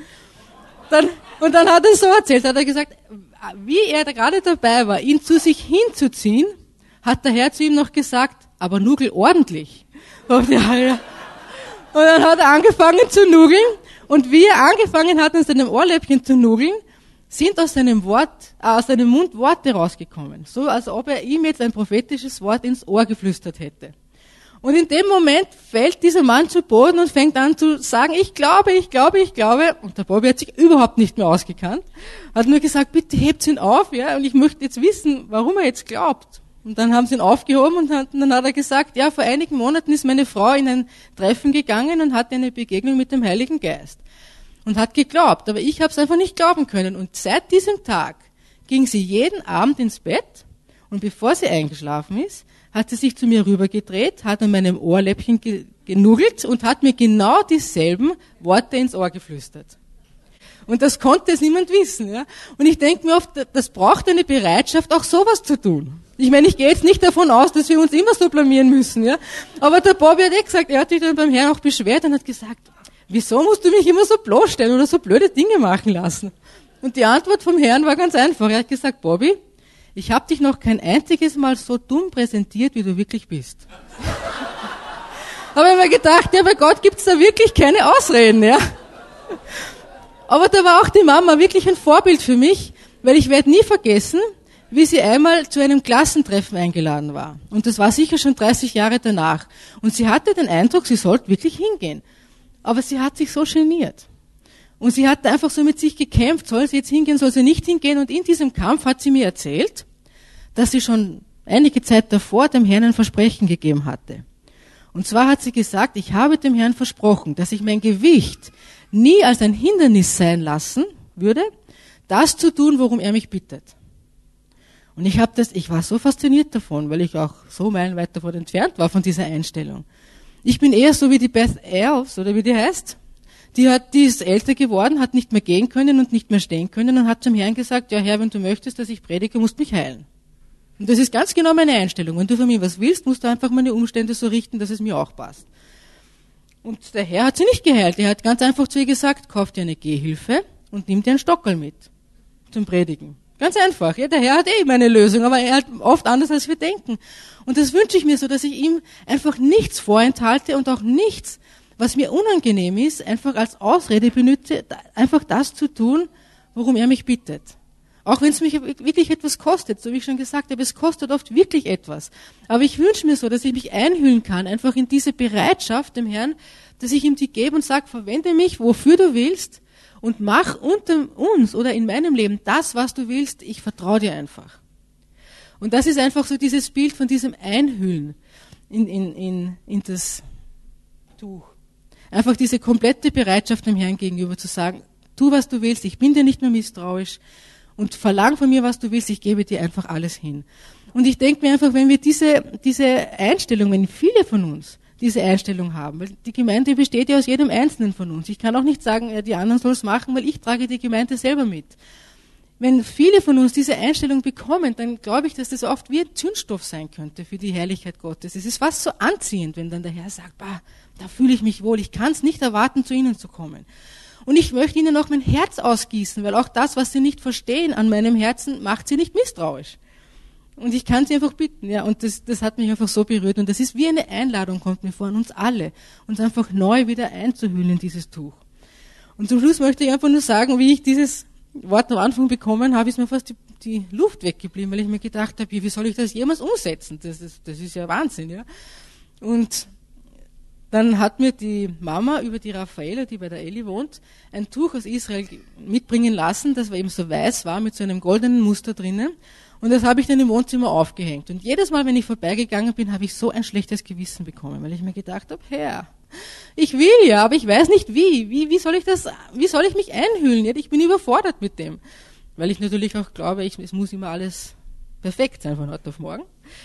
A: Und dann hat er so erzählt, hat er gesagt, wie er da gerade dabei war, ihn zu sich hinzuziehen, hat der Herr zu ihm noch gesagt, aber nugel ordentlich. Und dann hat er angefangen zu nugeln Und wie er angefangen hat, in seinem Ohrläppchen zu nugeln, sind aus seinem Mund Worte rausgekommen. So, als ob er ihm jetzt ein prophetisches Wort ins Ohr geflüstert hätte. Und in dem Moment fällt dieser Mann zu Boden und fängt an zu sagen, ich glaube. Und der Bobby hat sich überhaupt nicht mehr ausgekannt. Hat nur gesagt, bitte hebt ihn auf, ja, und ich möchte jetzt wissen, warum er jetzt glaubt. Und dann haben sie ihn aufgehoben und dann hat er gesagt, ja, vor einigen Monaten ist meine Frau in ein Treffen gegangen und hatte eine Begegnung mit dem Heiligen Geist. Und hat geglaubt, aber ich habe es einfach nicht glauben können. Und seit diesem Tag ging sie jeden Abend ins Bett und bevor sie eingeschlafen ist, hat sie sich zu mir rübergedreht, hat an meinem Ohrläppchen genugelt und hat mir genau dieselben Worte ins Ohr geflüstert. Und das konnte es niemand wissen. Ja? Und ich denke mir oft, das braucht eine Bereitschaft, auch sowas zu tun. Ich meine, ich gehe jetzt nicht davon aus, dass wir uns immer so blamieren müssen. Ja? Aber der Bobby hat gesagt, er hat sich dann beim Herrn auch beschwert und hat gesagt, wieso musst du mich immer so bloßstellen oder so blöde Dinge machen lassen? Und die Antwort vom Herrn war ganz einfach. Er hat gesagt, Bobby, ich habe dich noch kein einziges Mal so dumm präsentiert, wie du wirklich bist. Habe ich mir gedacht, ja, bei Gott gibt's da wirklich keine Ausreden, ja. Aber da war auch die Mama wirklich ein Vorbild für mich, weil ich werde nie vergessen, wie sie einmal zu einem Klassentreffen eingeladen war. Und das war sicher schon 30 Jahre danach. Und sie hatte den Eindruck, sie sollte wirklich hingehen. Aber sie hat sich so geniert. Und sie hat einfach so mit sich gekämpft, soll sie jetzt hingehen, soll sie nicht hingehen. Und in diesem Kampf hat sie mir erzählt, dass sie schon einige Zeit davor dem Herrn ein Versprechen gegeben hatte. Und zwar hat sie gesagt, ich habe dem Herrn versprochen, dass ich mein Gewicht nie als ein Hindernis sein lassen würde, das zu tun, worum er mich bittet. Und ich war so fasziniert davon, weil ich auch so meilenweit davon entfernt war von dieser Einstellung. Ich bin eher so wie die Beth Elves, oder wie die heißt. Die ist älter geworden, hat nicht mehr gehen können und nicht mehr stehen können und hat zum Herrn gesagt, ja Herr, wenn du möchtest, dass ich predige, musst mich heilen. Und das ist ganz genau meine Einstellung. Wenn du von mir was willst, musst du einfach meine Umstände so richten, dass es mir auch passt. Und der Herr hat sie nicht geheilt. Er hat ganz einfach zu ihr gesagt, kauf dir eine Gehhilfe und nimm dir einen Stockerl mit zum Predigen. Ganz einfach. Ja, der Herr hat eine Lösung, aber er hat oft anders, als wir denken. Und das wünsche ich mir so, dass ich ihm einfach nichts vorenthalte und auch nichts, was mir unangenehm ist, einfach als Ausrede benütze, einfach das zu tun, worum er mich bittet. Auch wenn es mich wirklich etwas kostet, so wie ich schon gesagt habe, es kostet oft wirklich etwas. Aber ich wünsche mir so, dass ich mich einhüllen kann, einfach in diese Bereitschaft dem Herrn, dass ich ihm die gebe und sage, verwende mich, wofür du willst und mach unter uns oder in meinem Leben das, was du willst, ich vertraue dir einfach. Und das ist einfach so dieses Bild von diesem Einhüllen in das Tuch. Einfach diese komplette Bereitschaft dem Herrn gegenüber zu sagen, tu, was du willst, ich bin dir nicht mehr misstrauisch und verlang von mir, was du willst, ich gebe dir einfach alles hin. Und ich denke mir einfach, wenn wir diese Einstellung, wenn viele von uns diese Einstellung haben, weil die Gemeinde besteht ja aus jedem Einzelnen von uns. Ich kann auch nicht sagen, ja, die anderen sollen es machen, weil ich trage die Gemeinde selber mit. Wenn viele von uns diese Einstellung bekommen, dann glaube ich, dass das oft wie ein Zündstoff sein könnte für die Herrlichkeit Gottes. Es ist fast so anziehend, wenn dann der Herr sagt, bah, da fühle ich mich wohl, ich kann es nicht erwarten, zu Ihnen zu kommen. Und ich möchte Ihnen auch mein Herz ausgießen, weil auch das, was Sie nicht verstehen an meinem Herzen, macht Sie nicht misstrauisch. Und ich kann Sie einfach bitten, ja, und das hat mich einfach so berührt. Und das ist wie eine Einladung, kommt mir vor, an uns alle, uns einfach neu wieder einzuhüllen in dieses Tuch. Und zum Schluss möchte ich einfach nur sagen, wie ich dieses Wort am Anfang bekommen habe, ist mir fast die Luft weggeblieben, weil ich mir gedacht habe, wie soll ich das jemals umsetzen? Das ist ja Wahnsinn, ja. Und dann hat mir die Mama über die Raffaela, die bei der Eli wohnt, ein Tuch aus Israel mitbringen lassen, das eben so weiß war, mit so einem goldenen Muster drinnen. Und das habe ich dann im Wohnzimmer aufgehängt. Und jedes Mal, wenn ich vorbeigegangen bin, habe ich so ein schlechtes Gewissen bekommen, weil ich mir gedacht habe, Herr, ich will ja, aber ich weiß nicht wie. Wie soll ich mich einhüllen? Ich bin überfordert mit dem. Weil ich natürlich auch glaube, es muss immer alles perfekt sein von heute auf morgen.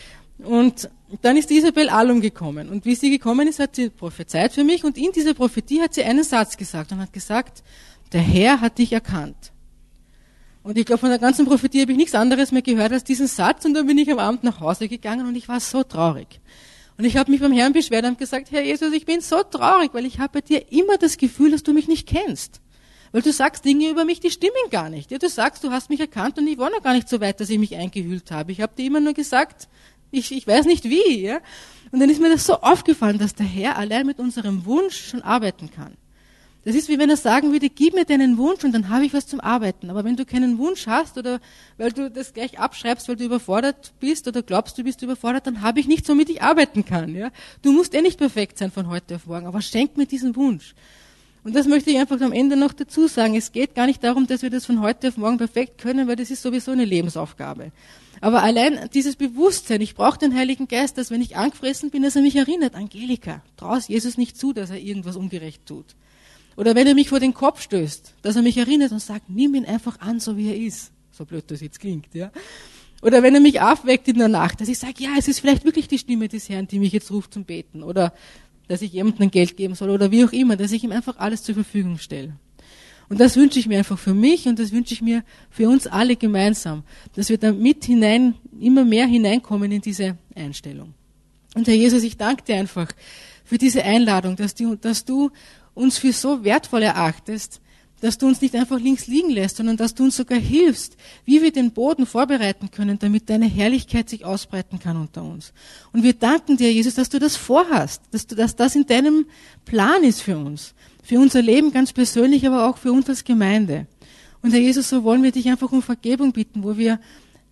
A: Und dann ist die Isabel Allum gekommen. Und wie sie gekommen ist, hat sie prophezeit für mich. Und in dieser Prophetie hat sie einen Satz gesagt und hat gesagt, der Herr hat dich erkannt. Und ich glaube, von der ganzen Prophetie habe ich nichts anderes mehr gehört als diesen Satz. Und dann bin ich am Abend nach Hause gegangen und ich war so traurig. Und ich habe mich beim Herrn beschwert und gesagt, Herr Jesus, ich bin so traurig, weil ich habe bei dir immer das Gefühl, dass du mich nicht kennst. Weil du sagst Dinge über mich, die stimmen gar nicht. Ja, du sagst, du hast mich erkannt und ich war noch gar nicht so weit, dass ich mich eingehüllt habe. Ich habe dir immer nur gesagt, ich weiß nicht wie. Ja? Und dann ist mir das so aufgefallen, dass der Herr allein mit unserem Wunsch schon arbeiten kann. Das ist wie wenn er sagen würde, gib mir deinen Wunsch und dann habe ich was zum Arbeiten. Aber wenn du keinen Wunsch hast oder weil du das gleich abschreibst, weil du überfordert bist oder glaubst, du bist überfordert, dann habe ich nichts, womit ich arbeiten kann. Ja? Du musst nicht perfekt sein von heute auf morgen, aber schenk mir diesen Wunsch. Und das möchte ich einfach am Ende noch dazu sagen. Es geht gar nicht darum, dass wir das von heute auf morgen perfekt können, weil das ist sowieso eine Lebensaufgabe. Aber allein dieses Bewusstsein, ich brauche den Heiligen Geist, dass wenn ich angefressen bin, dass er mich erinnert, Angelika, traust Jesus nicht zu, dass er irgendwas ungerecht tut. Oder wenn er mich vor den Kopf stößt, dass er mich erinnert und sagt, nimm ihn einfach an, so wie er ist. So blöd das jetzt klingt, ja. Oder wenn er mich aufweckt in der Nacht, dass ich sage, ja, es ist vielleicht wirklich die Stimme des Herrn, die mich jetzt ruft zum Beten. Oder dass ich jemandem ein Geld geben soll oder wie auch immer, dass ich ihm einfach alles zur Verfügung stelle. Und das wünsche ich mir einfach für mich und das wünsche ich mir für uns alle gemeinsam, dass wir da mit hinein, immer mehr hineinkommen in diese Einstellung. Und Herr Jesus, ich danke dir einfach für diese Einladung, dass du uns für so wertvoll erachtest, dass du uns nicht einfach links liegen lässt, sondern dass du uns sogar hilfst, wie wir den Boden vorbereiten können, damit deine Herrlichkeit sich ausbreiten kann unter uns. Und wir danken dir, Jesus, dass du das vorhast, dass das in deinem Plan ist für uns, für unser Leben ganz persönlich, aber auch für uns als Gemeinde. Und Herr Jesus, so wollen wir dich einfach um Vergebung bitten, wo wir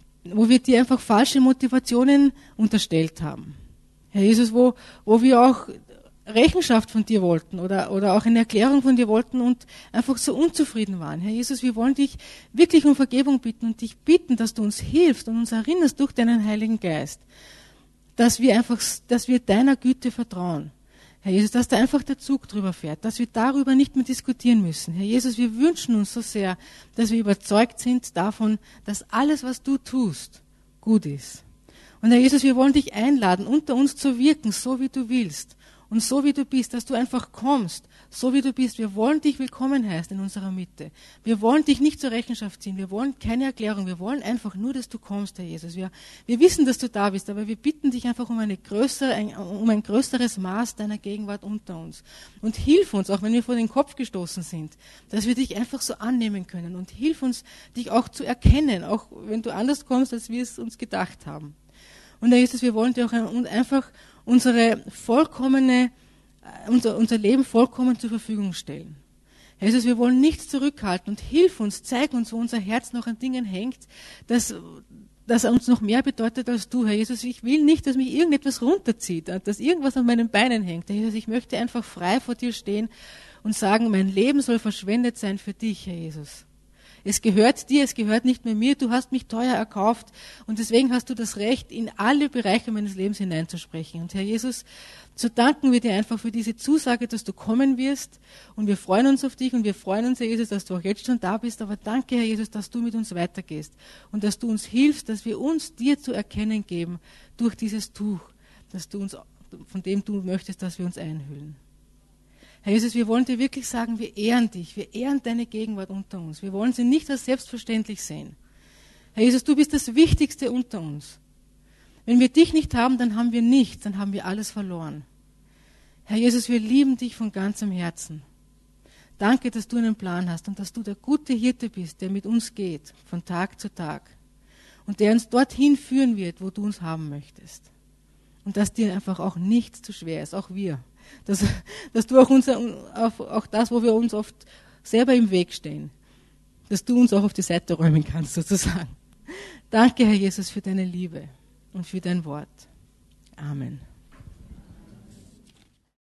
A: dir einfach falsche Motivationen unterstellt haben. Herr Jesus, wo wir auch Rechenschaft von dir wollten oder auch eine Erklärung von dir wollten und einfach so unzufrieden waren. Herr Jesus, wir wollen dich wirklich um Vergebung bitten und dich bitten, dass du uns hilfst und uns erinnerst durch deinen Heiligen Geist, dass wir deiner Güte vertrauen. Herr Jesus, dass da einfach der Zug drüber fährt, dass wir darüber nicht mehr diskutieren müssen. Herr Jesus, wir wünschen uns so sehr, dass wir überzeugt sind davon, dass alles, was du tust, gut ist. Und Herr Jesus, wir wollen dich einladen, unter uns zu wirken, so wie du willst. Und so wie du bist, dass du einfach kommst, so wie du bist. Wir wollen dich willkommen heißen in unserer Mitte. Wir wollen dich nicht zur Rechenschaft ziehen. Wir wollen keine Erklärung. Wir wollen einfach nur, dass du kommst, Herr Jesus. Wir wissen, dass du da bist, aber wir bitten dich einfach um ein größeres Maß deiner Gegenwart unter uns. Und hilf uns, auch wenn wir vor den Kopf gestoßen sind, dass wir dich einfach so annehmen können. Und hilf uns, dich auch zu erkennen, auch wenn du anders kommst, als wir es uns gedacht haben. Und Herr Jesus, wir wollen dir auch einfach unser Leben vollkommen zur Verfügung stellen. Herr Jesus, wir wollen nichts zurückhalten und hilf uns, zeig uns, wo unser Herz noch an Dingen hängt, dass er uns noch mehr bedeutet als du. Herr Jesus, ich will nicht, dass mich irgendetwas runterzieht, dass irgendwas an meinen Beinen hängt. Herr Jesus, ich möchte einfach frei vor dir stehen und sagen, mein Leben soll verschwendet sein für dich, Herr Jesus. Es gehört dir, es gehört nicht mehr mir, du hast mich teuer erkauft und deswegen hast du das Recht, in alle Bereiche meines Lebens hineinzusprechen. Und Herr Jesus, so danken wir dir einfach für diese Zusage, dass du kommen wirst und wir freuen uns auf dich und wir freuen uns, Herr Jesus, dass du auch jetzt schon da bist, aber danke, Herr Jesus, dass du mit uns weitergehst und dass du uns hilfst, dass wir uns dir zu erkennen geben durch dieses Tuch, von dem du möchtest, dass wir uns einhüllen. Herr Jesus, wir wollen dir wirklich sagen, wir ehren dich, wir ehren deine Gegenwart unter uns. Wir wollen sie nicht als selbstverständlich sehen. Herr Jesus, du bist das Wichtigste unter uns. Wenn wir dich nicht haben, dann haben wir nichts, dann haben wir alles verloren. Herr Jesus, wir lieben dich von ganzem Herzen. Danke, dass du einen Plan hast und dass du der gute Hirte bist, der mit uns geht, von Tag zu Tag. Und der uns dorthin führen wird, wo du uns haben möchtest. Und dass dir einfach auch nichts zu schwer ist, auch wir. Dass du auch das, wo wir uns oft selber im Weg stehen, dass du uns auch auf die Seite räumen kannst, sozusagen. Danke, Herr Jesus, für deine Liebe und für dein Wort. Amen.